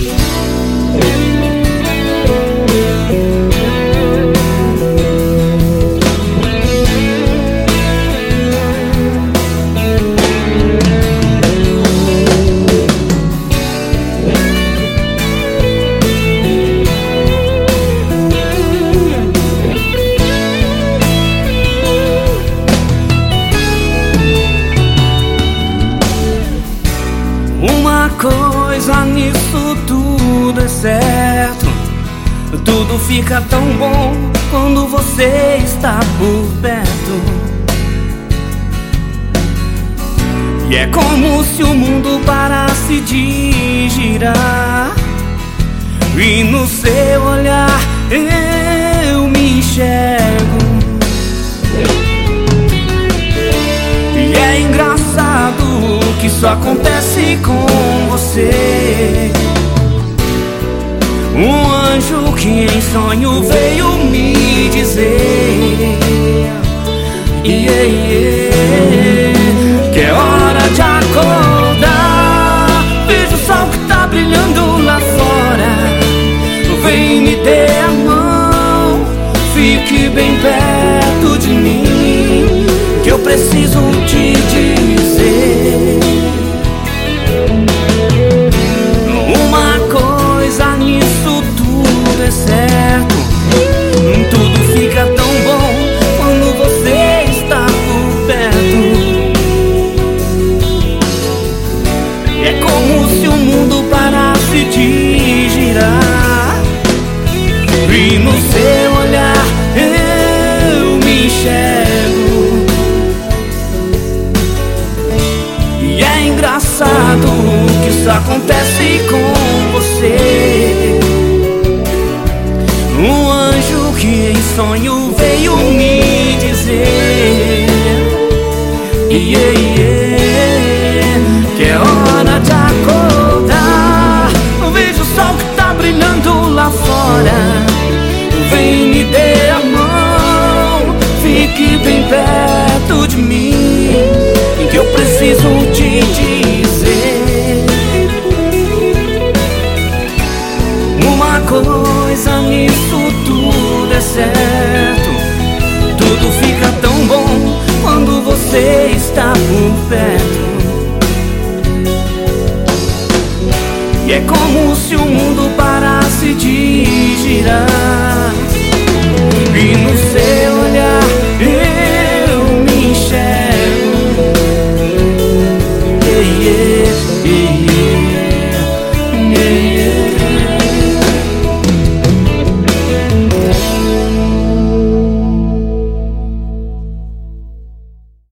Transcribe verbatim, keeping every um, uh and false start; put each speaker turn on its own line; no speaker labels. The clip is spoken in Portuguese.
Uma coisa nisso tudo é certo: tudo fica tão bom quando você está por perto. E é como se o mundo parasse de girar, e no seu olhar eu me enxergo. E é engraçado que isso acontece com você. Um anjo que em sonho veio me dizer yeah, yeah, que é hora de acordar. Veja o sol que tá brilhando lá fora. Vem, me dê a mão, fique bem perto de mim, que eu preciso te dizer uma coisa nisso tudo é certo: tudo fica tão bom quando você está por perto. É como se o mundo parasse de girar, e no seu olhar eu me enxergo. E é engraçado que isso acontece com você. Um anjo que em sonho veio me dizer yeah, yeah, que é hora de acordar. Veja o sol que tá brilhando lá fora. Vem, me dê a mão, fique bem perto de mim, que eu preciso te dizer uma coisa nisso tudo é certo: tudo fica tão bom quando você está por perto. E é como se o mundo parasse de girar, e no seu olhar